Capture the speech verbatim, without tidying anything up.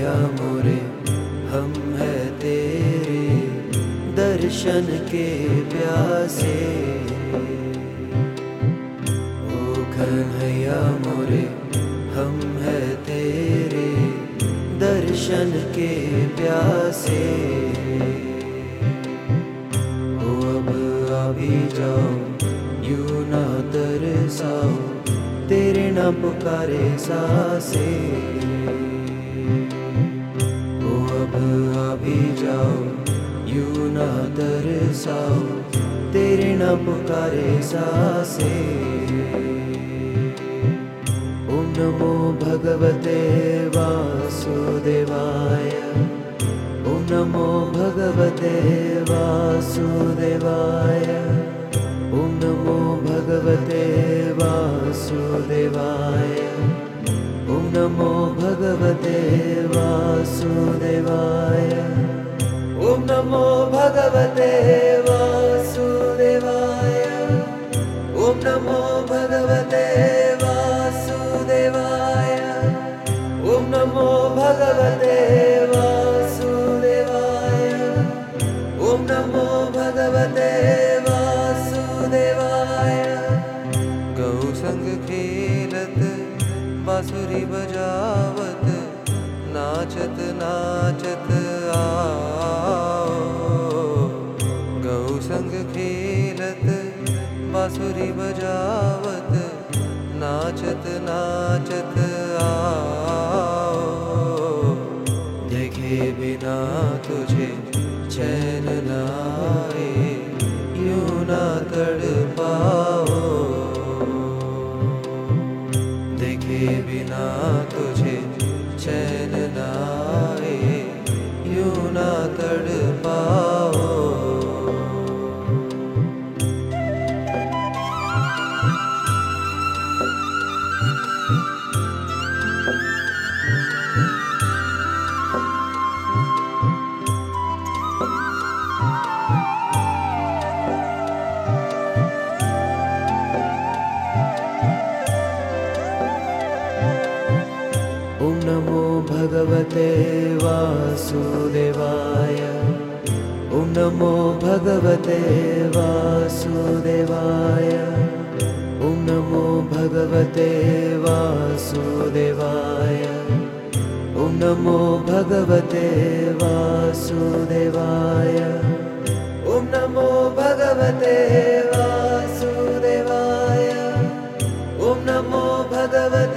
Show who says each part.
Speaker 1: कन्हैया मोरे हम है तेरे दर्शन के प्यासे। ओ कन्हैया मोरे हम है तेरे दर्शन के प्यासे। ओ अब आ भी जाओ यूं ना तरसाओ तेरे ना पुकारे सासे। ओ अब आ भी जाओ यूं ना तरसाओ तेरे ना पुकारे सासे। ओम नमो भगवते वासुदेवाय। ओम नमो भगवते वासुदेवाय। ओम नमो भगवते वासुदेवाय। ओम नमो भगवते वासुदेवाय। ओम नमो भगवते वासुदेवाय। ओम नमो भगवते वासुदेवाय। ओम नमो भगवते वासुदेवाय। ओम नमो भगवते वासुदेवाय। गौ संग खेलत बांसुरी बजावत नाचत नाचत आओ। गौ संग खेलत बांसुरी बजावत नाचत नाचत आओ। देखे बिना तुझे चैन न आए यूं ना तड़पाओ। देखे बिना तुझे चैन न आए यूं ना तड़पाओ। ओम नमो भगवते वासुदेवाय। ओम नमो भगवते वासुदेवाय। ओम नमो भगवते वासुदेवाय। ओम नमो भगवते वासुदेवाय। ओम नमो भगवते वासुदेवाय। ओम नमो भगवते